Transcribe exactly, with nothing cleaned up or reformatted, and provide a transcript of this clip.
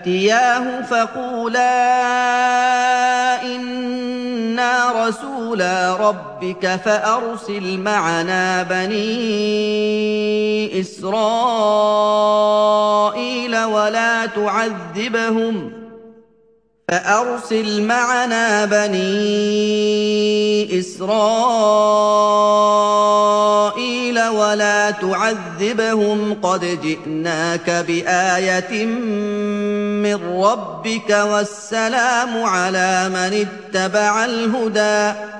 فَأْتِيَاهُ فَقُولَا إِنَّا رَسُولَا رَبِّكَ فَأَرْسِلْ مَعَنَا بَنِي إِسْرَائِيلَ وَلَا تُعَذِّبْهُمْ فأرسل معنا بني إسرائيل ولا تعذبهم قد جئناك بآية من ربك والسلام على من اتبع الهدى